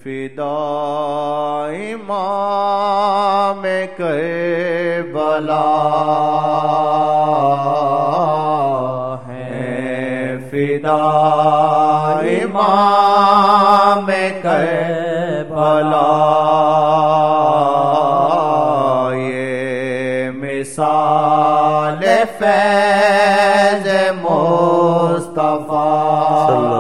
فدا امام کربلا ہے، فدا امام کربلا، یہ مثال فیض مصطفیٰ صلی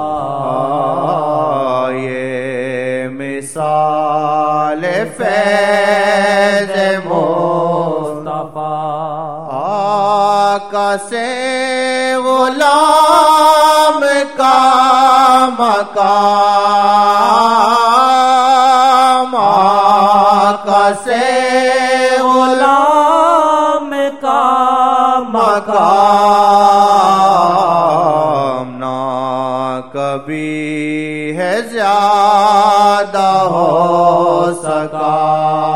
اللہ، یہ مثال فیض مصطفیٰ، آقا سے غلام کا مقام، آقا سے غلام کا مقام، نہ کبھی ہے زیادہ ہو سکا،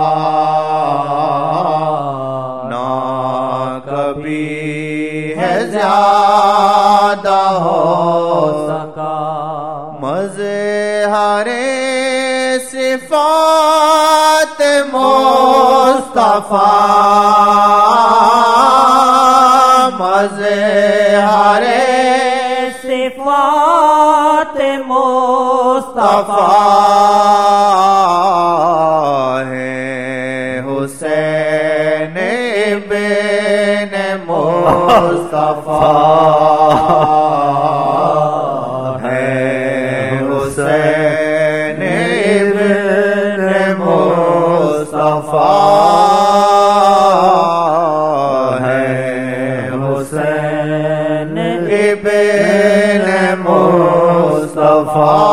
نہ کبھی ہے زیادہ ہو سکا، مظہر صفات مصطفیٰ، مظہر صفات مصطفیٰ ہے، حسین ابن مصطفیٰ ہے، حسین ابن مصطفیٰ ہے، حسین ابن مصطفیٰ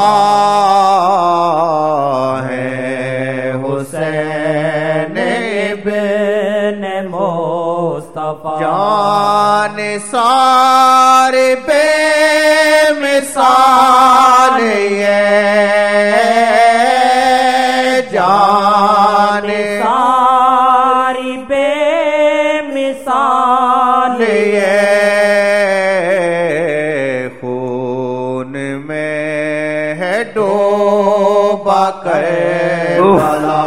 ہے، حسین ابن مصطفیٰ، جان سار بے مثال یہ، جان ساری بے مثال یہ، خون میں ہے ڈوبا کربلا،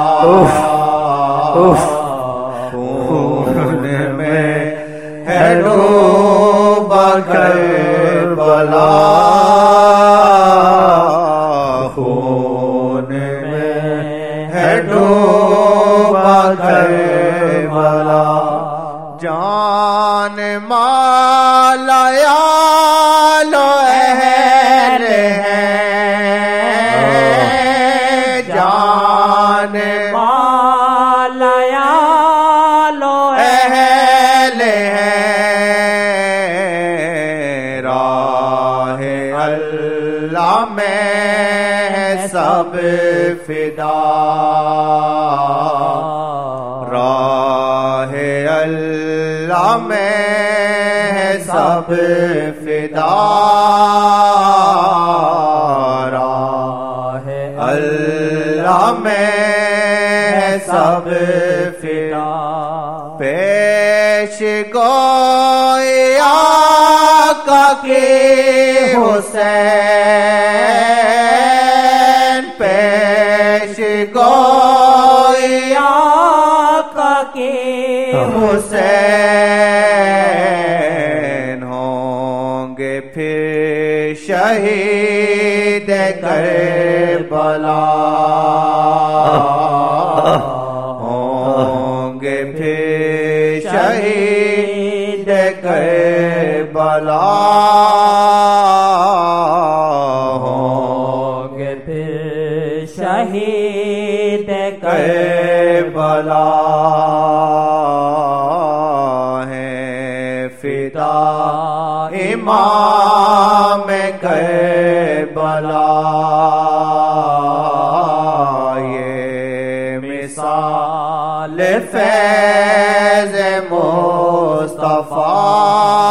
خون میں ہے ڈوبا کربلا، خون میں ہے ڈوبا کربلا، جان مالا یال و اہل ہیں، جان مالا یال و اہل ہیں، راہ اللہ میں سب فدا، راہ اللہ میں سب فدا، راہ اللہ میں سب فدا، پیش گوئی آقا کی حسین، پیش گوئی آقا کی حسین، ہوں گے پھر شہید کربلا، ہوں گے پھر شہید کربلا، ہوں گے پھر شہید کربلا ہے، فدا امام کربلا، یہ مثال فیض مصطفیٰ